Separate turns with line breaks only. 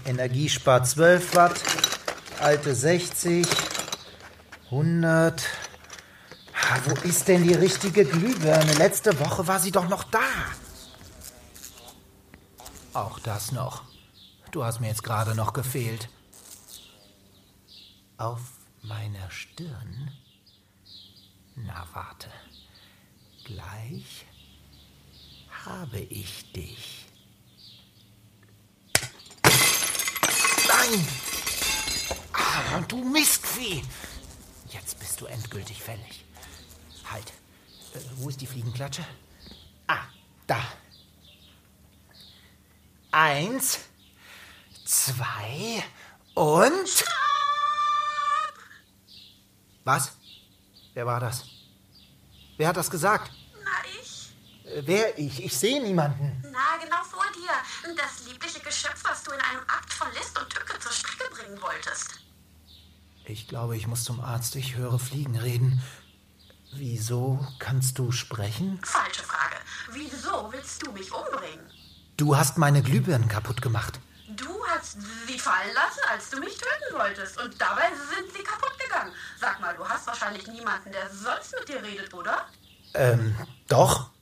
Energiespar 12 Watt, alte 60, 100. Wo ist denn die richtige Glühbirne? Letzte Woche war sie doch noch da. Auch das noch. Du hast mir jetzt gerade noch gefehlt. Auf meiner Stirn? Na, warte. Gleich habe ich dich. Nein! Du Mistvieh! Jetzt bist du endgültig fällig. Halt. Wo ist die Fliegenklatsche? Da. 1, 2 und... Was? Wer war das? Wer hat das gesagt?
Na, ich.
Wer ich? Ich sehe niemanden.
Na, genau vor dir. Das liebliche Geschöpf, was du in einem Akt von List und Tücke zur Strecke bringen wolltest.
Ich glaube, ich muss zum Arzt. Ich höre Fliegen reden. Wieso kannst du sprechen?
Falsche Frage. Wieso willst du mich umbringen?
Du hast meine Glühbirnen kaputt gemacht.
Du hast sie fallen lassen, als du mich töten wolltest. Und dabei sind sie kaputt gegangen. Sag mal, du hast wahrscheinlich niemanden, der sonst mit dir redet, oder?
Doch.